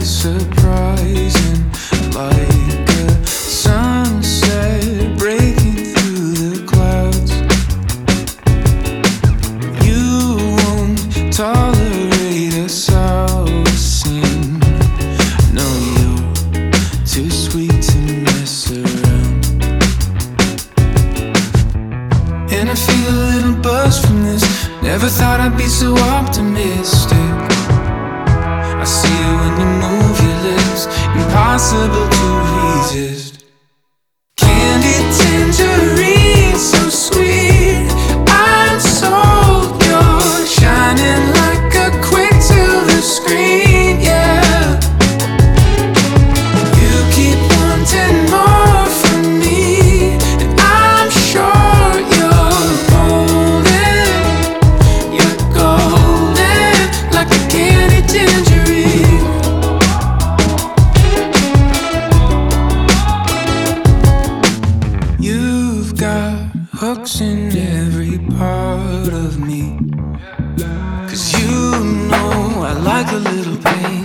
surprising, like a sunset breaking through the clouds. You won't tolerate a sour scene. No, you're too sweet to mess around. And I feel a little buzz from this. Never thought I'd be so optimistic. I see it when you move your lips, impossible to resist. Candy tangerine, so sweet, I'm sold. You're shining like a Quicksilver screen, yeah. You keep wanting more from me, and I'm sure you're golden, like a candy tangerine. You've got hooks in every part of me, 'cause you know I like a little pain.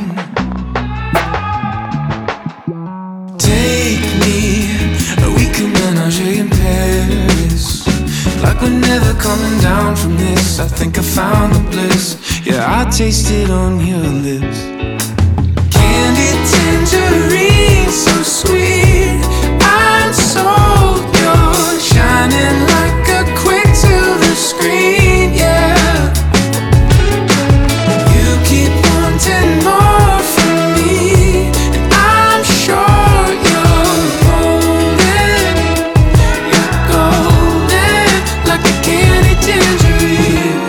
Take me, we can menage in Paris, like we're never coming down from this. I think I found the bliss, yeah, I taste it on your lips. Candy tangerine, so sweet, I'm sold. You're shining like a Quicksilver screen, yeah. You keep wanting more from me, and I'm sure you're golden, like a candy tangerine.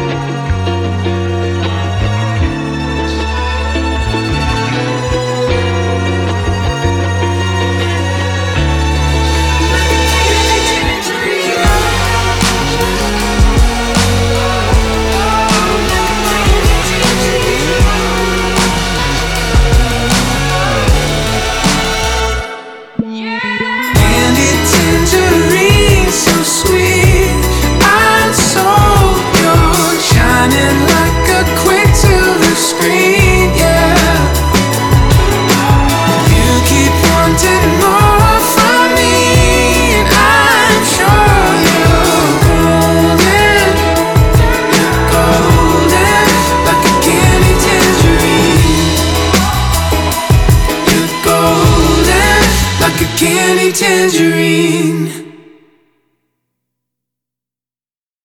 Candy tangerine, so sweet, I'm sold. You're shining like a Quicksilver screen, yeah. You keep wanting more from me, and I'm sure you're golden, like a candy tangerine. You're golden, like a candy tangerine.